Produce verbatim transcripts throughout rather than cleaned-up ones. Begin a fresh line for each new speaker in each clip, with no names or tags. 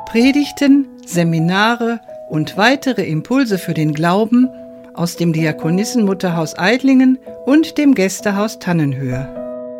Predigten, Seminare und weitere Impulse für den Glauben aus dem Diakonissenmutterhaus Eidlingen und dem Gästehaus Tannenhöhe.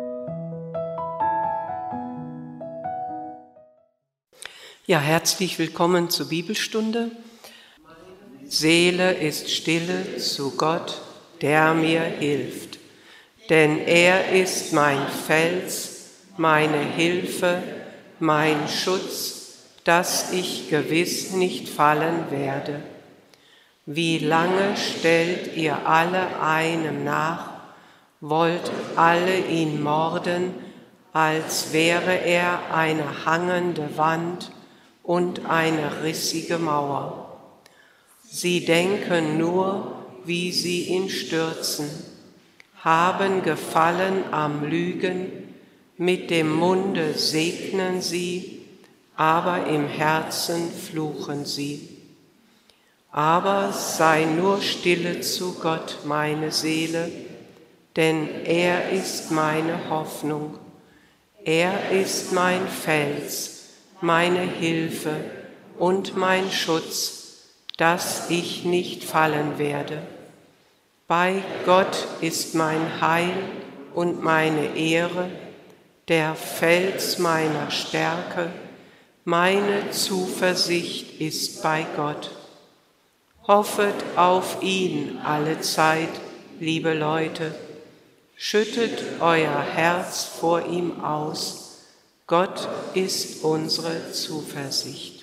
Ja, herzlich willkommen zur Bibelstunde. Seele ist stille zu Gott, der mir hilft. Denn er ist mein Fels, meine Hilfe, mein Schutz, dass ich gewiss nicht fallen werde. Wie lange stellt ihr alle einem nach, wollt alle ihn morden, als wäre er eine hangende Wand und eine rissige Mauer. Sie denken nur, wie sie ihn stürzen, haben Gefallen am Lügen, mit dem Munde segnen sie, aber im Herzen fluchen sie. Aber sei nur stille zu Gott, meine Seele, denn er ist meine Hoffnung. Er ist mein Fels, meine Hilfe und mein Schutz, dass ich nicht fallen werde. Bei Gott ist mein Heil und meine Ehre, der Fels meiner Stärke, meine Zuversicht ist bei Gott. Hoffet auf ihn alle Zeit, liebe Leute, schüttet euer Herz vor ihm aus. Gott ist unsere Zuversicht.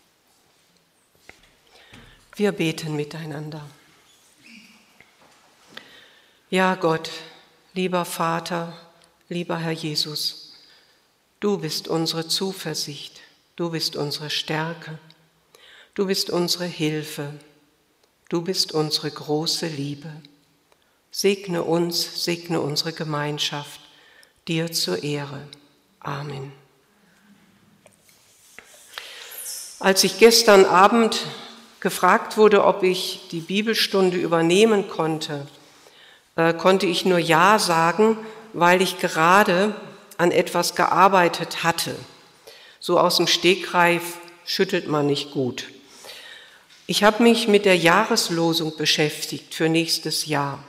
Wir beten miteinander. Ja, Gott, lieber Vater, lieber Herr Jesus, du bist unsere Zuversicht, du bist unsere Stärke, du bist unsere Hilfe, du bist unsere große Liebe. Segne uns, segne unsere Gemeinschaft, dir zur Ehre. Amen. Als ich gestern Abend gefragt wurde, ob ich die Bibelstunde übernehmen konnte, äh, konnte ich nur Ja sagen, weil ich gerade an etwas gearbeitet hatte. So aus dem Stegreif schüttelt man nicht gut. Ich habe mich mit der Jahreslosung beschäftigt für nächstes Jahr.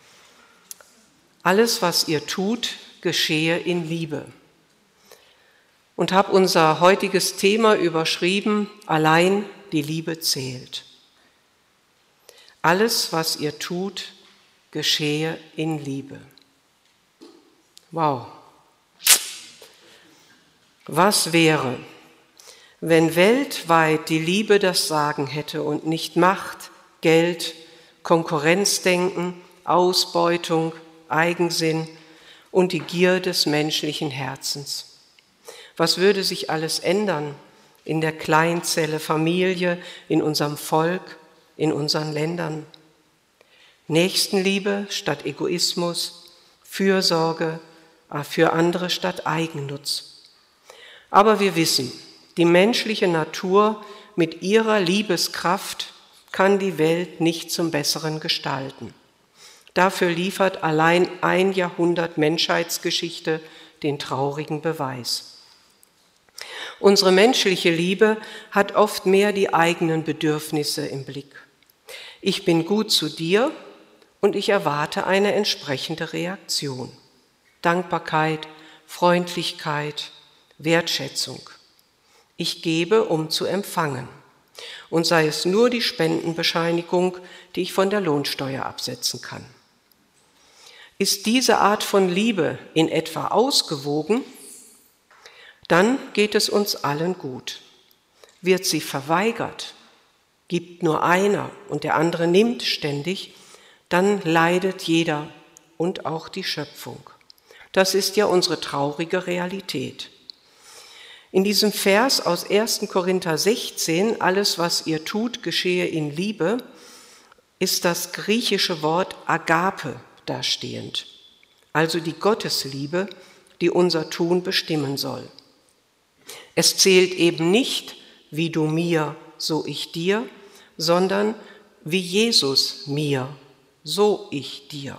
Alles, was ihr tut, geschehe in Liebe. Und habe unser heutiges Thema überschrieben, allein die Liebe zählt. Alles, was ihr tut, geschehe in Liebe. Wow. Was wäre, wenn weltweit die Liebe das Sagen hätte und nicht Macht, Geld, Konkurrenzdenken, Ausbeutung, Eigensinn und die Gier des menschlichen Herzens? Was würde sich alles ändern in der Kleinzelle Familie, in unserem Volk, in unseren Ländern? Nächstenliebe statt Egoismus, Fürsorge für andere statt Eigennutz. Aber wir wissen, die menschliche Natur mit ihrer Liebeskraft kann die Welt nicht zum Besseren gestalten. Dafür liefert allein ein Jahrhundert Menschheitsgeschichte den traurigen Beweis. Unsere menschliche Liebe hat oft mehr die eigenen Bedürfnisse im Blick. Ich bin gut zu dir und ich erwarte eine entsprechende Reaktion. Dankbarkeit, Freundlichkeit, Wertschätzung. Ich gebe, um zu empfangen. Und sei es nur die Spendenbescheinigung, die ich von der Lohnsteuer absetzen kann. Ist diese Art von Liebe in etwa ausgewogen, dann geht es uns allen gut. Wird sie verweigert, gibt nur einer und der andere nimmt ständig, dann leidet jeder und auch die Schöpfung. Das ist ja unsere traurige Realität. In diesem Vers aus ersten Korinther sechzehn, alles, was ihr tut, geschehe in Liebe, ist das griechische Wort Agape dastehend, also die Gottesliebe, die unser Tun bestimmen soll. Es zählt eben nicht, wie du mir, so ich dir, sondern wie Jesus mir, so ich dir.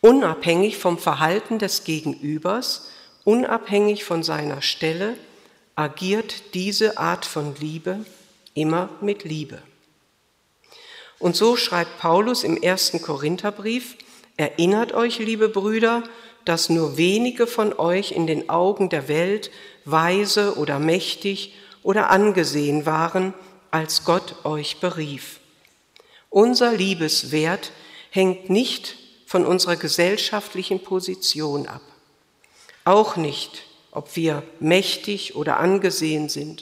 Unabhängig vom Verhalten des Gegenübers, unabhängig von seiner Stelle, agiert diese Art von Liebe immer mit Liebe. Und so schreibt Paulus im ersten Korintherbrief: Erinnert euch, liebe Brüder, dass nur wenige von euch in den Augen der Welt weise oder mächtig oder angesehen waren, als Gott euch berief. Unser Liebeswert hängt nicht von unserer gesellschaftlichen Position ab. Auch nicht, ob wir mächtig oder angesehen sind.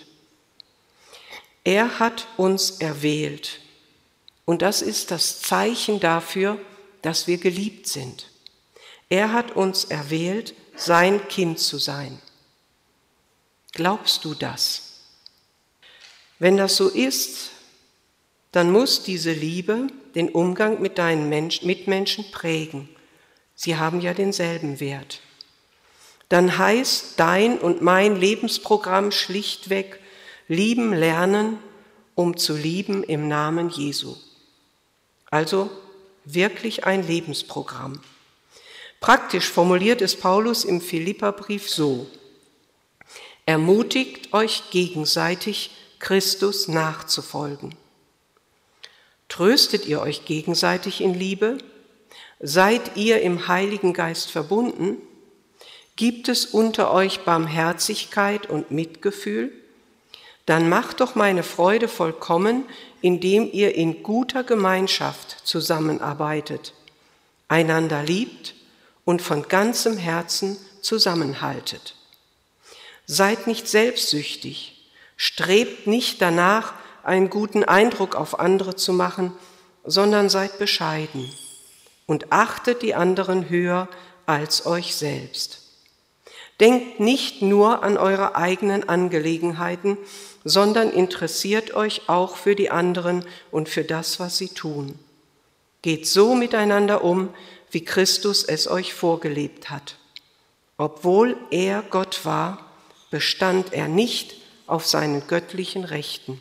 Er hat uns erwählt. Und das ist das Zeichen dafür, dass wir geliebt sind. Er hat uns erwählt, sein Kind zu sein. Glaubst du das? Wenn das so ist, dann muss diese Liebe den Umgang mit deinen Mensch- Mitmenschen prägen. Sie haben ja denselben Wert. Dann heißt dein und mein Lebensprogramm schlichtweg: lieben lernen, um zu lieben im Namen Jesu. Also wirklich ein Lebensprogramm. Praktisch formuliert es Paulus im Philipperbrief so: Ermutigt euch gegenseitig, Christus nachzufolgen. Tröstet ihr euch gegenseitig in Liebe? Seid ihr im Heiligen Geist verbunden? Gibt es unter euch Barmherzigkeit und Mitgefühl? Dann macht doch meine Freude vollkommen, indem ihr in guter Gemeinschaft zusammenarbeitet, einander liebt und von ganzem Herzen zusammenhaltet. Seid nicht selbstsüchtig, strebt nicht danach, einen guten Eindruck auf andere zu machen, sondern seid bescheiden und achtet die anderen höher als euch selbst. Denkt nicht nur an eure eigenen Angelegenheiten, sondern interessiert euch auch für die anderen und für das, was sie tun. Geht so miteinander um, wie Christus es euch vorgelebt hat. Obwohl er Gott war, bestand er nicht auf seinen göttlichen Rechten.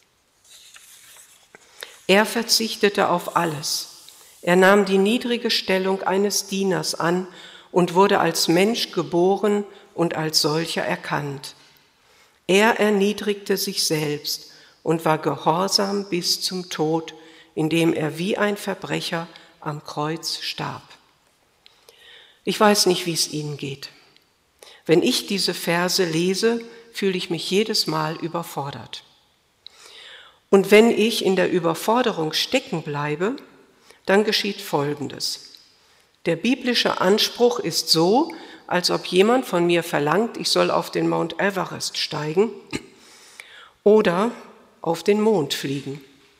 Er verzichtete auf alles. Er nahm die niedrige Stellung eines Dieners an und wurde als Mensch geboren und als solcher erkannt. Er erniedrigte sich selbst und war gehorsam bis zum Tod, indem er wie ein Verbrecher am Kreuz starb. Ich weiß nicht, wie es Ihnen geht. Wenn ich diese Verse lese, fühle ich mich jedes Mal überfordert. Und wenn ich in der Überforderung stecken bleibe, dann geschieht Folgendes. Der biblische Anspruch ist so, als ob jemand von mir verlangt, ich soll auf den Mount Everest steigen oder auf den Mond fliegen.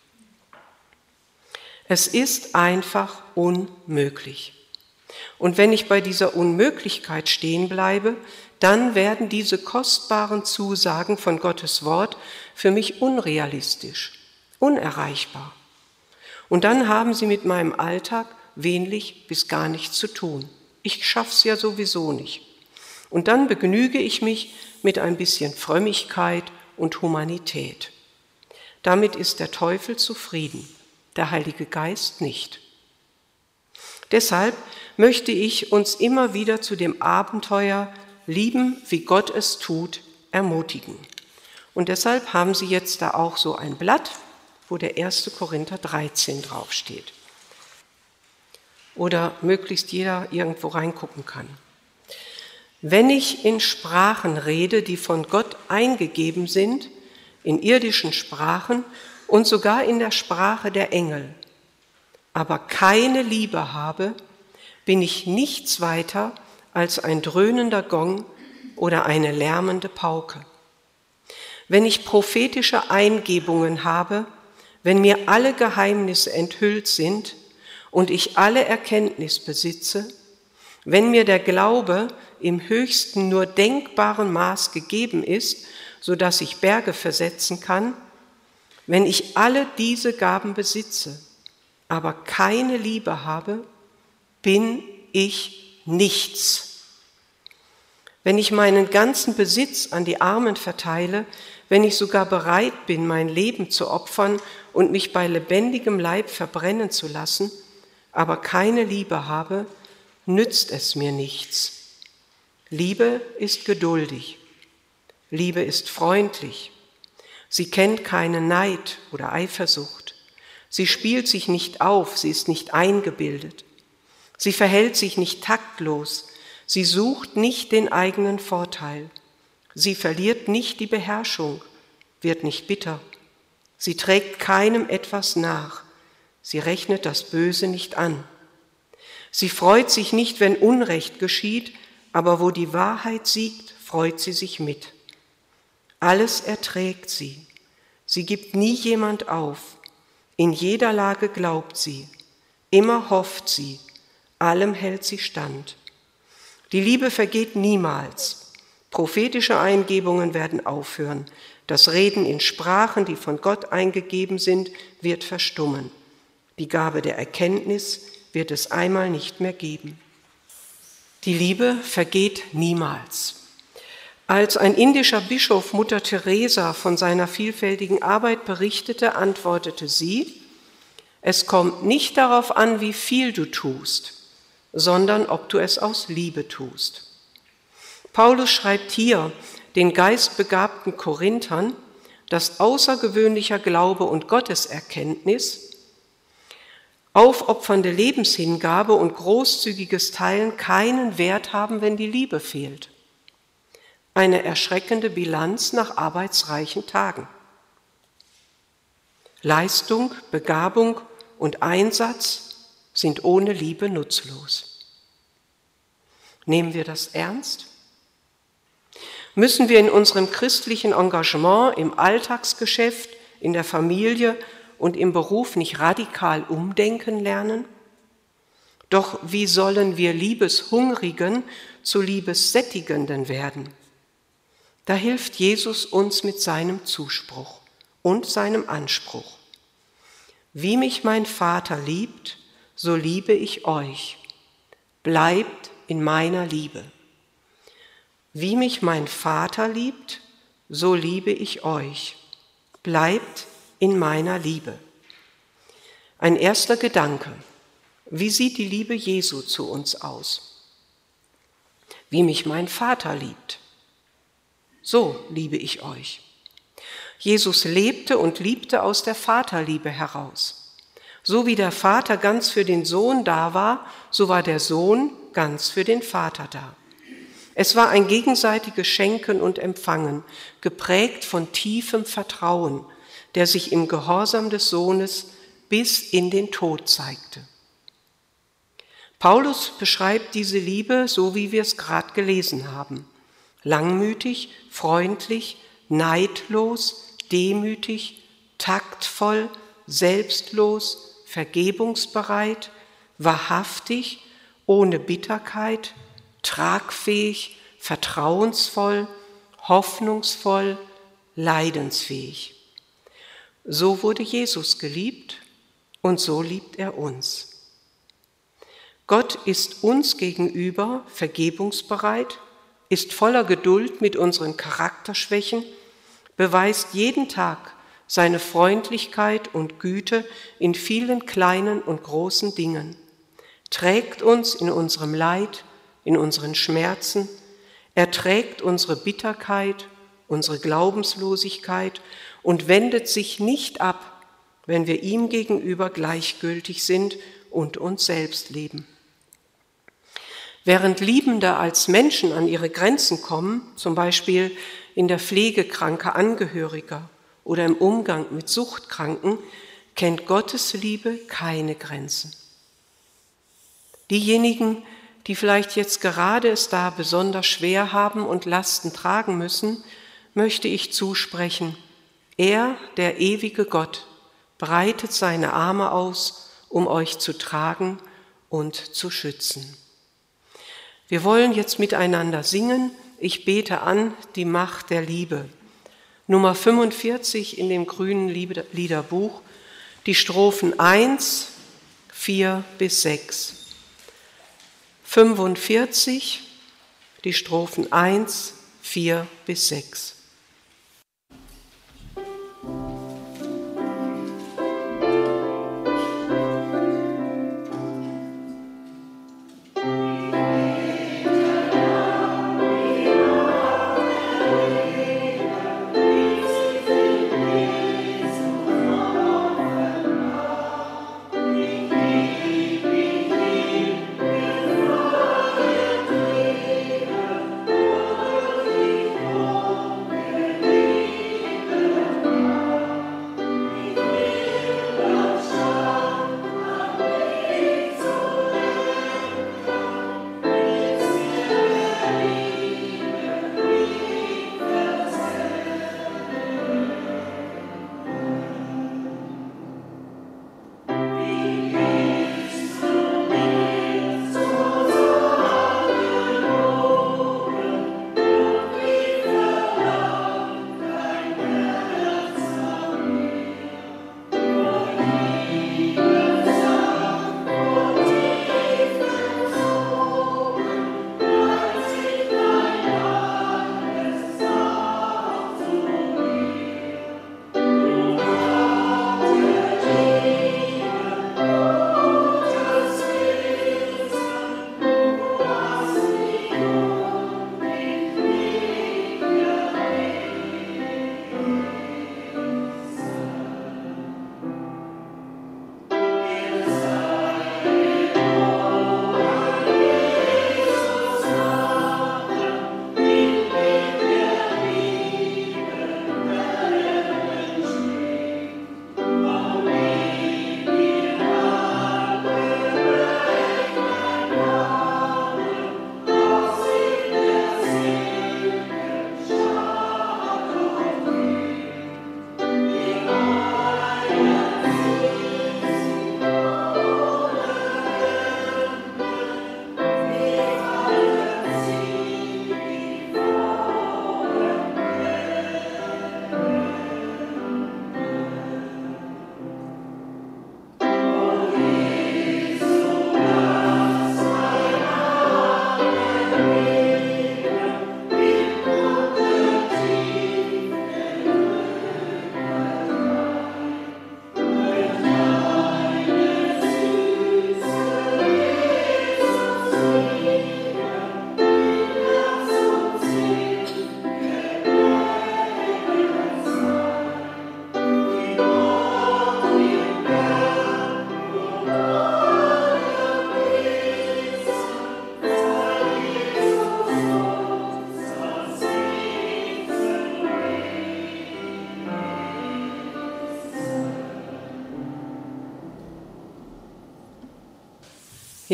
Es ist einfach unmöglich. Und wenn ich bei dieser Unmöglichkeit stehen bleibe, dann werden diese kostbaren Zusagen von Gottes Wort für mich unrealistisch, unerreichbar. Und dann haben sie mit meinem Alltag wenig bis gar nichts zu tun. Ich schaff's ja sowieso nicht. Und dann begnüge ich mich mit ein bisschen Frömmigkeit und Humanität. Damit ist der Teufel zufrieden, der Heilige Geist nicht. Deshalb möchte ich uns immer wieder zu dem Abenteuer Lieben, wie Gott es tut, ermutigen. Und deshalb haben Sie jetzt da auch so ein Blatt, wo der erste Korinther dreizehn draufsteht. Oder möglichst jeder irgendwo reingucken kann. Wenn ich in Sprachen rede, die von Gott eingegeben sind, in irdischen Sprachen und sogar in der Sprache der Engel, aber keine Liebe habe, bin ich nichts weiter als ein dröhnender Gong oder eine lärmende Pauke. Wenn ich prophetische Eingebungen habe, wenn mir alle Geheimnisse enthüllt sind und ich alle Erkenntnis besitze, wenn mir der Glaube im höchsten nur denkbaren Maß gegeben ist, sodass ich Berge versetzen kann, wenn ich alle diese Gaben besitze, aber keine Liebe habe, bin ich nichts. Wenn ich meinen ganzen Besitz an die Armen verteile, wenn ich sogar bereit bin, mein Leben zu opfern und mich bei lebendigem Leib verbrennen zu lassen, aber keine Liebe habe, nützt es mir nichts. Liebe ist geduldig. Liebe ist freundlich. Sie kennt keinen Neid oder Eifersucht. Sie spielt sich nicht auf, sie ist nicht eingebildet. Sie verhält sich nicht taktlos. Sie sucht nicht den eigenen Vorteil. Sie verliert nicht die Beherrschung, wird nicht bitter. Sie trägt keinem etwas nach. Sie rechnet das Böse nicht an. Sie freut sich nicht, wenn Unrecht geschieht, aber wo die Wahrheit siegt, freut sie sich mit. Alles erträgt sie. Sie gibt nie jemand auf. In jeder Lage glaubt sie. Immer hofft sie. Allem hält sie stand. Die Liebe vergeht niemals. Prophetische Eingebungen werden aufhören. Das Reden in Sprachen, die von Gott eingegeben sind, wird verstummen. Die Gabe der Erkenntnis wird es einmal nicht mehr geben. Die Liebe vergeht niemals. Als ein indischer Bischof Mutter Teresa von seiner vielfältigen Arbeit berichtete, antwortete sie: Es kommt nicht darauf an, wie viel du tust, sondern ob du es aus Liebe tust. Paulus schreibt hier den geistbegabten Korinthern, dass außergewöhnlicher Glaube und Gotteserkenntnis, aufopfernde Lebenshingabe und großzügiges Teilen keinen Wert haben, wenn die Liebe fehlt. Eine erschreckende Bilanz nach arbeitsreichen Tagen. Leistung, Begabung und Einsatz sind ohne Liebe nutzlos. Nehmen wir das ernst? Müssen wir in unserem christlichen Engagement, im Alltagsgeschäft, in der Familie und im Beruf nicht radikal umdenken lernen? Doch wie sollen wir Liebeshungrigen zu Liebessättigenden werden? Da hilft Jesus uns mit seinem Zuspruch und seinem Anspruch. Wie mich mein Vater liebt, so liebe ich euch. Bleibt in meiner Liebe. Wie mich mein Vater liebt, so liebe ich euch. Bleibt in meiner Liebe. Ein erster Gedanke. Wie sieht die Liebe Jesu zu uns aus? Wie mich mein Vater liebt. So liebe ich euch. Jesus lebte und liebte aus der Vaterliebe heraus. So wie der Vater ganz für den Sohn da war, so war der Sohn ganz für den Vater da. Es war ein gegenseitiges Schenken und Empfangen, geprägt von tiefem Vertrauen, der sich im Gehorsam des Sohnes bis in den Tod zeigte. Paulus beschreibt diese Liebe so, wie wir es gerade gelesen haben. Langmütig, freundlich, neidlos, demütig, taktvoll, selbstlos, vergebungsbereit, wahrhaftig, ohne Bitterkeit, tragfähig, vertrauensvoll, hoffnungsvoll, leidensfähig. So wurde Jesus geliebt und so liebt er uns. Gott ist uns gegenüber vergebungsbereit, ist voller Geduld mit unseren Charakterschwächen, beweist jeden Tag seine Freundlichkeit und Güte in vielen kleinen und großen Dingen, trägt uns in unserem Leid, in unseren Schmerzen, erträgt unsere Bitterkeit, unsere Glaubenslosigkeit und wendet sich nicht ab, wenn wir ihm gegenüber gleichgültig sind und uns selbst lieben. Während Liebende als Menschen an ihre Grenzen kommen, zum Beispiel in der Pflege kranker Angehöriger oder im Umgang mit Suchtkranken, kennt Gottes Liebe keine Grenzen. Diejenigen, die vielleicht jetzt gerade es da besonders schwer haben und Lasten tragen müssen, möchte ich zusprechen: Er, der ewige Gott, breitet seine Arme aus, um euch zu tragen und zu schützen. Wir wollen jetzt miteinander singen. Ich bete an die Macht der Liebe. Nummer fünfundvierzig in dem grünen Liederbuch, die Strophen eins, vier bis sechs. fünfundvierzig, die Strophen eins, vier bis sechs.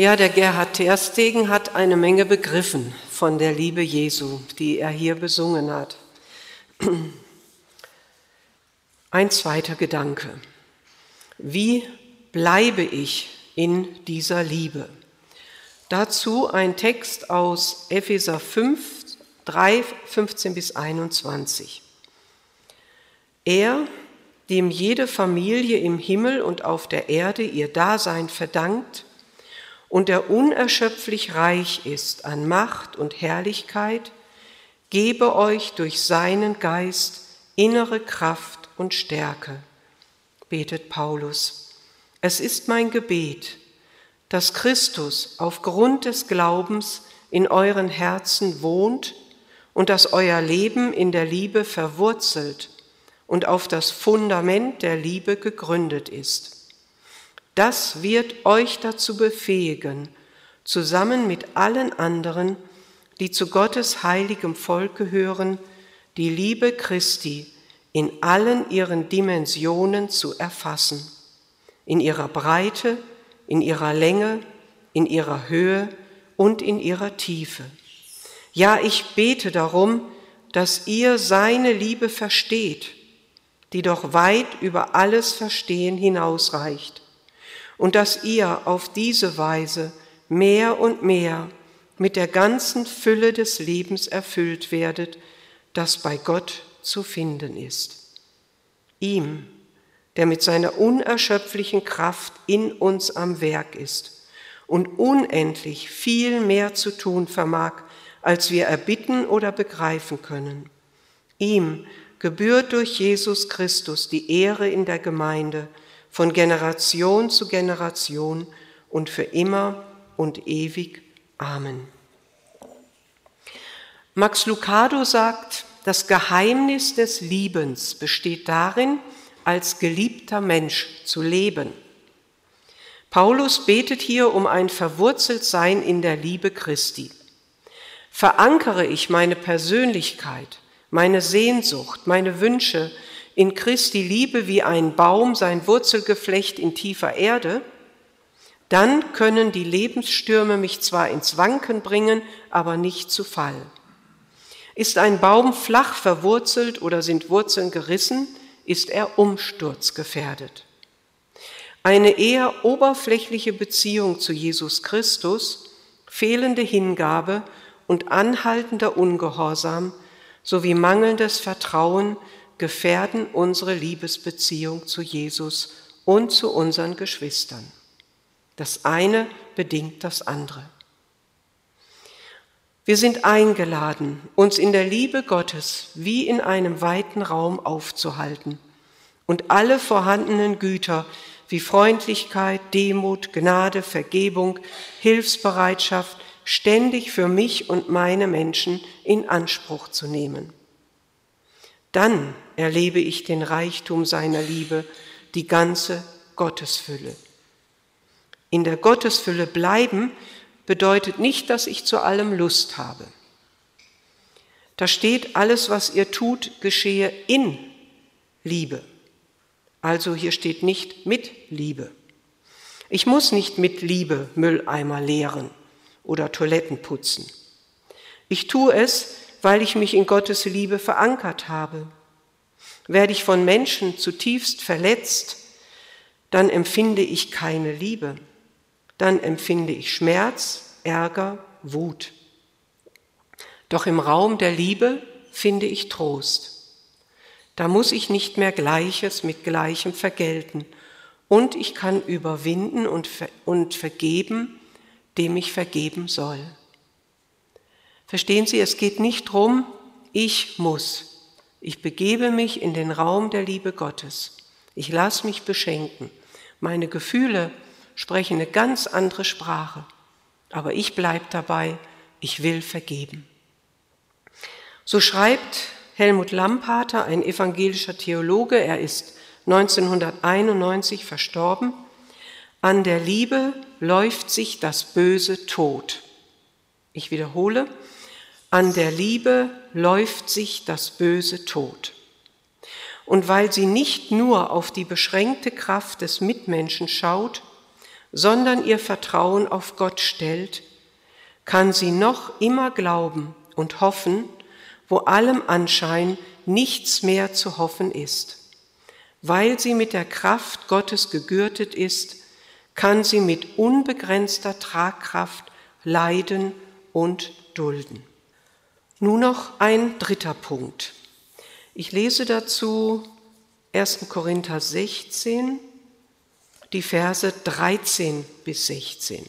Ja, der Gerhard Terstegen hat eine Menge begriffen von der Liebe Jesu, die er hier besungen hat. Ein zweiter Gedanke. Wie bleibe ich in dieser Liebe? Dazu ein Text aus Epheser fünf, drei, fünfzehn bis einundzwanzig. Er, dem jede Familie im Himmel und auf der Erde ihr Dasein verdankt und der unerschöpflich reich ist an Macht und Herrlichkeit, gebe euch durch seinen Geist innere Kraft und Stärke, betet Paulus. Es ist mein Gebet, dass Christus aufgrund des Glaubens in euren Herzen wohnt und dass euer Leben in der Liebe verwurzelt und auf das Fundament der Liebe gegründet ist. Das wird euch dazu befähigen, zusammen mit allen anderen, die zu Gottes heiligem Volk gehören, die Liebe Christi in allen ihren Dimensionen zu erfassen, in ihrer Breite, in ihrer Länge, in ihrer Höhe und in ihrer Tiefe. Ja, ich bete darum, dass ihr seine Liebe versteht, die doch weit über alles Verstehen hinausreicht, und dass ihr auf diese Weise mehr und mehr mit der ganzen Fülle des Lebens erfüllt werdet, das bei Gott zu finden ist. Ihm, der mit seiner unerschöpflichen Kraft in uns am Werk ist und unendlich viel mehr zu tun vermag, als wir erbitten oder begreifen können. Ihm gebührt durch Jesus Christus die Ehre in der Gemeinde, von Generation zu Generation und für immer und ewig. Amen. Max Lucado sagt, das Geheimnis des Liebens besteht darin, als geliebter Mensch zu leben. Paulus betet hier um ein Verwurzeltsein in der Liebe Christi. Verankere ich meine Persönlichkeit, meine Sehnsucht, meine Wünsche in Christi Liebe wie ein Baum sein Wurzelgeflecht in tiefer Erde, dann können die Lebensstürme mich zwar ins Wanken bringen, aber nicht zu Fall. Ist ein Baum flach verwurzelt oder sind Wurzeln gerissen, ist er umsturzgefährdet. Eine eher oberflächliche Beziehung zu Jesus Christus, fehlende Hingabe und anhaltender Ungehorsam sowie mangelndes Vertrauen gefährden unsere Liebesbeziehung zu Jesus und zu unseren Geschwistern. Das eine bedingt das andere. Wir sind eingeladen, uns in der Liebe Gottes wie in einem weiten Raum aufzuhalten und alle vorhandenen Güter wie Freundlichkeit, Demut, Gnade, Vergebung, Hilfsbereitschaft ständig für mich und meine Menschen in Anspruch zu nehmen. Dann erlebe ich den Reichtum seiner Liebe, die ganze Gottesfülle. In der Gottesfülle bleiben bedeutet nicht, dass ich zu allem Lust habe. Da steht, alles, was ihr tut, geschehe in Liebe. Also hier steht nicht mit Liebe. Ich muss nicht mit Liebe Mülleimer leeren oder Toiletten putzen. Ich tue es, weil ich mich in Gottes Liebe verankert habe. Werde ich von Menschen zutiefst verletzt, dann empfinde ich keine Liebe. Dann empfinde ich Schmerz, Ärger, Wut. Doch im Raum der Liebe finde ich Trost. Da muss ich nicht mehr Gleiches mit Gleichem vergelten und ich kann überwinden und, ver- und vergeben, dem ich vergeben soll. Verstehen Sie, es geht nicht darum, ich muss. Ich begebe mich in den Raum der Liebe Gottes. Ich lasse mich beschenken. Meine Gefühle sprechen eine ganz andere Sprache. Aber ich bleibe dabei, ich will vergeben. So schreibt Helmut Lampater, ein evangelischer Theologe, er ist neunzehnhunderteinundneunzig verstorben, an der Liebe läuft sich das Böse tot. Ich wiederhole, an der Liebe läuft sich das Böse tot. Und weil sie nicht nur auf die beschränkte Kraft des Mitmenschen schaut, sondern ihr Vertrauen auf Gott stellt, kann sie noch immer glauben und hoffen, wo allem Anschein nichts mehr zu hoffen ist. Weil sie mit der Kraft Gottes gegürtet ist, kann sie mit unbegrenzter Tragkraft leiden und dulden. Nun noch ein dritter Punkt. Ich lese dazu erster Korinther sechzehn, die Verse dreizehn bis sechzehn.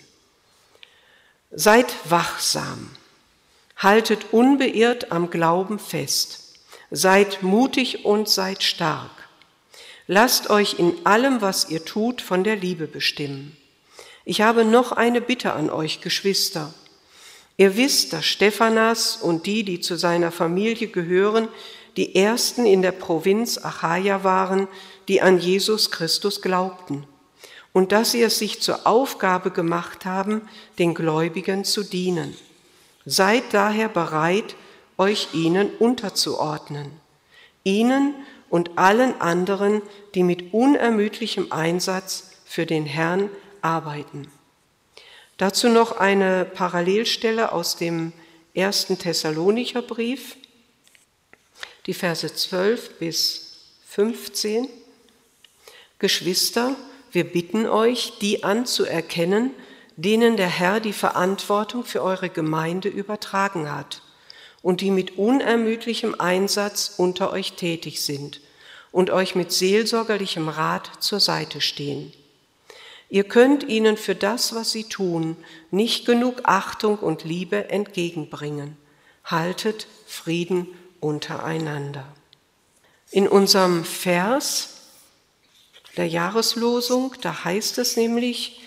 Seid wachsam, haltet unbeirrt am Glauben fest, seid mutig und seid stark. Lasst euch in allem, was ihr tut, von der Liebe bestimmen. Ich habe noch eine Bitte an euch, Geschwister. Ihr wisst, dass Stephanas und die, die zu seiner Familie gehören, die ersten in der Provinz Achaia waren, die an Jesus Christus glaubten, und dass sie es sich zur Aufgabe gemacht haben, den Gläubigen zu dienen. Seid daher bereit, euch ihnen unterzuordnen, ihnen und allen anderen, die mit unermüdlichem Einsatz für den Herrn arbeiten. Dazu noch eine Parallelstelle aus dem ersten Thessalonicher Brief, die Verse zwölf bis fünfzehn. Geschwister, wir bitten euch, die anzuerkennen, denen der Herr die Verantwortung für eure Gemeinde übertragen hat und die mit unermüdlichem Einsatz unter euch tätig sind und euch mit seelsorgerlichem Rat zur Seite stehen. Ihr könnt ihnen für das, was sie tun, nicht genug Achtung und Liebe entgegenbringen. Haltet Frieden untereinander. In unserem Vers der Jahreslosung, da heißt es nämlich,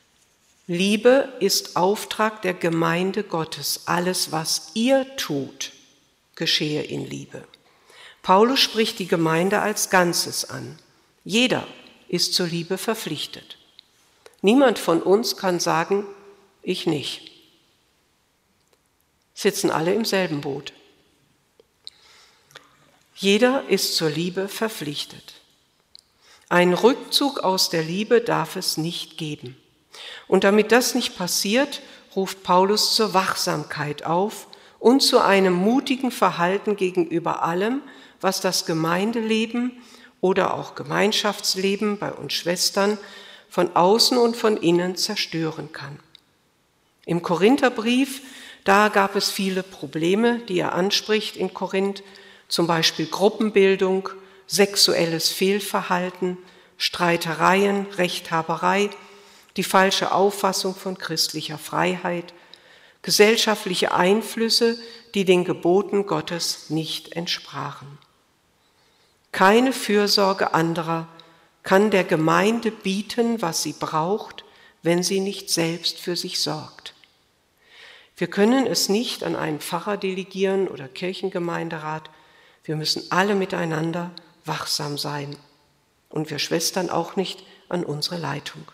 Liebe ist Auftrag der Gemeinde Gottes. Alles, was ihr tut, geschehe in Liebe. Paulus spricht die Gemeinde als Ganzes an. Jeder ist zur Liebe verpflichtet. Niemand von uns kann sagen, ich nicht. Sitzen alle im selben Boot. Jeder ist zur Liebe verpflichtet. Ein Rückzug aus der Liebe darf es nicht geben. Und damit das nicht passiert, ruft Paulus zur Wachsamkeit auf und zu einem mutigen Verhalten gegenüber allem, was das Gemeindeleben oder auch Gemeinschaftsleben bei uns Schwestern von außen und von innen zerstören kann. Im Korintherbrief, da gab es viele Probleme, die er anspricht in Korinth, zum Beispiel Gruppenbildung, sexuelles Fehlverhalten, Streitereien, Rechthaberei, die falsche Auffassung von christlicher Freiheit, gesellschaftliche Einflüsse, die den Geboten Gottes nicht entsprachen. Keine Fürsorge anderer kann der Gemeinde bieten, was sie braucht, wenn sie nicht selbst für sich sorgt. Wir können es nicht an einen Pfarrer delegieren oder Kirchengemeinderat. Wir müssen alle miteinander wachsam sein und wir Schwestern auch nicht an unsere Leitung.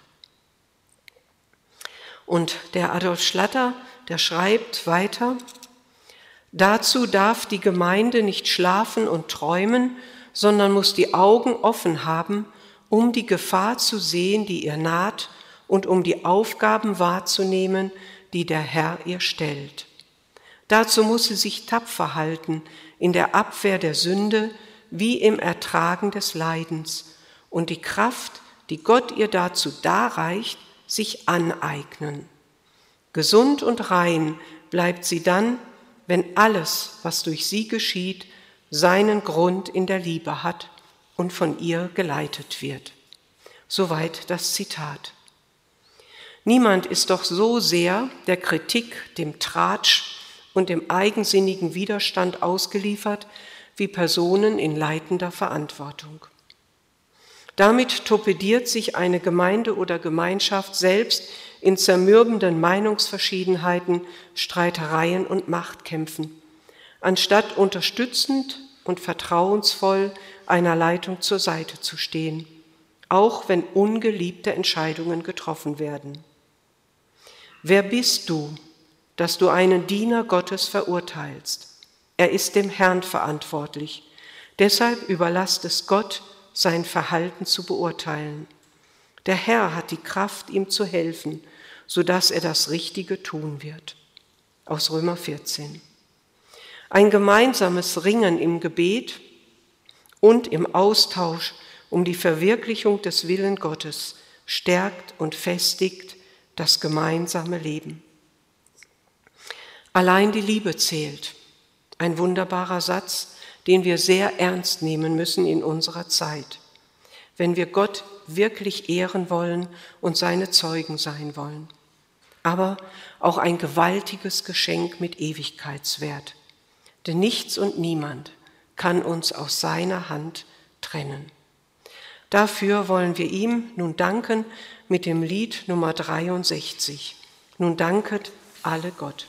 Und der Adolf Schlatter, der schreibt weiter, dazu darf die Gemeinde nicht schlafen und träumen, sondern muss die Augen offen haben, um die Gefahr zu sehen, die ihr naht, und um die Aufgaben wahrzunehmen, die der Herr ihr stellt. Dazu muss sie sich tapfer halten in der Abwehr der Sünde wie im Ertragen des Leidens und die Kraft, die Gott ihr dazu darreicht, sich aneignen. Gesund und rein bleibt sie dann, wenn alles, was durch sie geschieht, seinen Grund in der Liebe hat und von ihr geleitet wird. Soweit das Zitat. Niemand ist doch so sehr der Kritik, dem Tratsch und dem eigensinnigen Widerstand ausgeliefert wie Personen in leitender Verantwortung. Damit torpediert sich eine Gemeinde oder Gemeinschaft selbst in zermürbenden Meinungsverschiedenheiten, Streitereien und Machtkämpfen, anstatt unterstützend und vertrauensvoll einer Leitung zur Seite zu stehen, auch wenn ungeliebte Entscheidungen getroffen werden. Wer bist du, dass du einen Diener Gottes verurteilst? Er ist dem Herrn verantwortlich. Deshalb überlasst es Gott, sein Verhalten zu beurteilen. Der Herr hat die Kraft, ihm zu helfen, sodass er das Richtige tun wird. Aus Römer vierzehn. Ein gemeinsames Ringen im Gebet und im Austausch um die Verwirklichung des Willens Gottes stärkt und festigt das gemeinsame Leben. Allein die Liebe zählt. Ein wunderbarer Satz, den wir sehr ernst nehmen müssen in unserer Zeit, wenn wir Gott wirklich ehren wollen und seine Zeugen sein wollen. Aber auch ein gewaltiges Geschenk mit Ewigkeitswert. Denn nichts und niemand kann uns aus seiner Hand trennen. Dafür wollen wir ihm nun danken mit dem Lied Nummer dreiundsechzig. Nun danket alle Gott.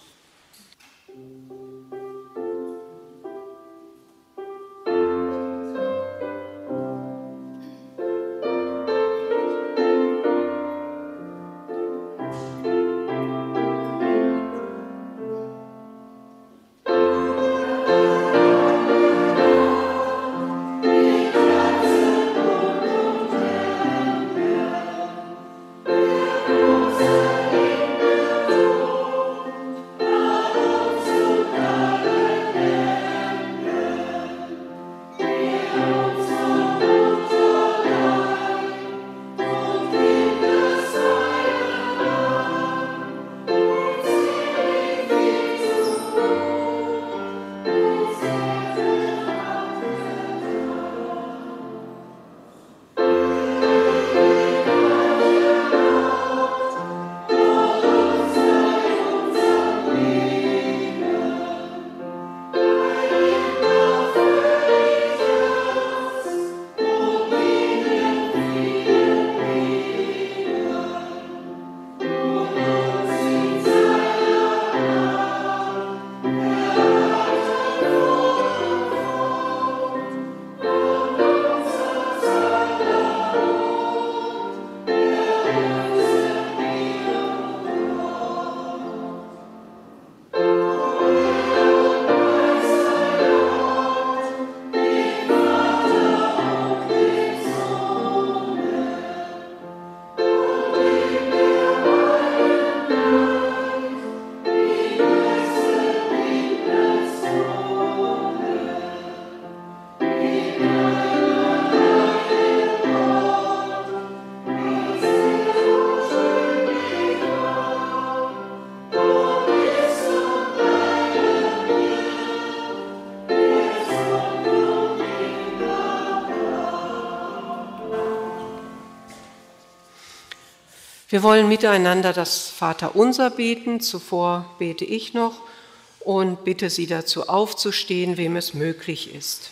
Wir wollen miteinander das Vaterunser beten. Zuvor bete ich noch und bitte Sie dazu aufzustehen, wem es möglich ist.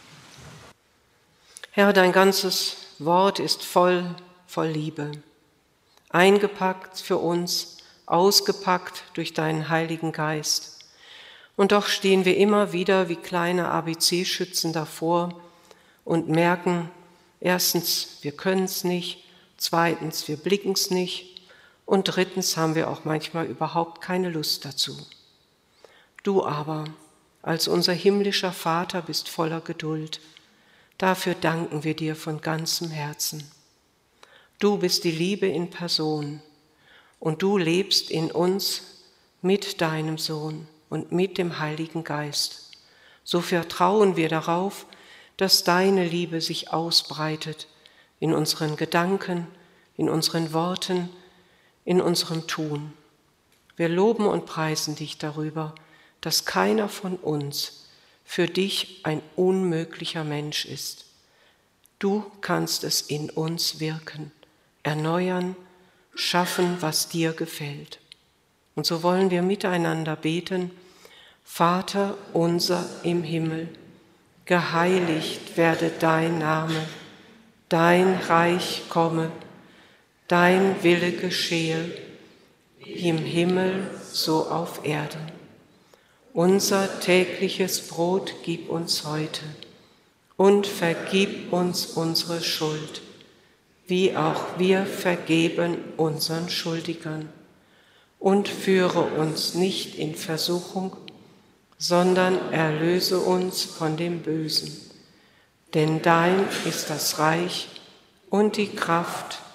Herr, dein ganzes Wort ist voll, voll Liebe, eingepackt für uns, ausgepackt durch deinen Heiligen Geist. Und doch stehen wir immer wieder wie kleine A B C-Schützen davor und merken, erstens, wir können es nicht, zweitens, wir blicken es nicht und drittens haben wir auch manchmal überhaupt keine Lust dazu. Du aber, als unser himmlischer Vater, bist voller Geduld. Dafür danken wir dir von ganzem Herzen. Du bist die Liebe in Person und du lebst in uns mit deinem Sohn und mit dem Heiligen Geist. So vertrauen wir darauf, dass deine Liebe sich ausbreitet in unseren Gedanken, in unseren Worten, in unserem Tun. Wir loben und preisen dich darüber, dass keiner von uns für dich ein unmöglicher Mensch ist. Du kannst es in uns wirken, erneuern, schaffen, was dir gefällt. Und so wollen wir miteinander beten: Vater unser im Himmel, geheiligt werde dein Name, dein Reich komme, dein Wille geschehe, wie im Himmel so auf Erden. Unser tägliches Brot gib uns heute und vergib uns unsere Schuld, wie auch wir vergeben unseren Schuldigern. Und führe uns nicht in Versuchung, sondern erlöse uns von dem Bösen. Denn dein ist das Reich und die Kraft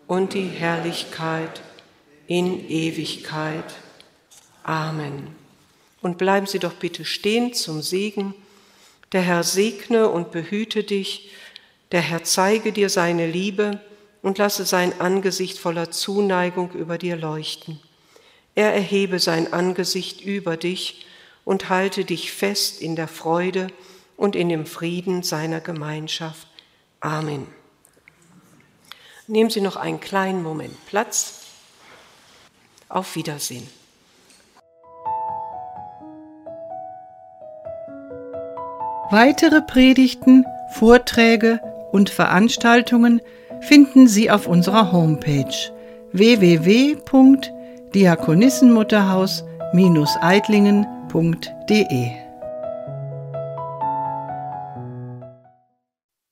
und die Herrlichkeit in Ewigkeit. Amen. Und bleiben Sie doch bitte stehen zum Segen. Der Herr segne und behüte dich, der Herr zeige dir seine Liebe und lasse sein Angesicht voller Zuneigung über dir leuchten. Er erhebe sein Angesicht über dich und halte dich fest in der Freude und in dem Frieden seiner Gemeinschaft. Amen. Nehmen Sie noch einen kleinen Moment Platz. Auf Wiedersehen.
Weitere Predigten, Vorträge und Veranstaltungen finden Sie auf unserer Homepage w w w punkt diakonissenmutterhaus Bindestrich eitlingen punkt de.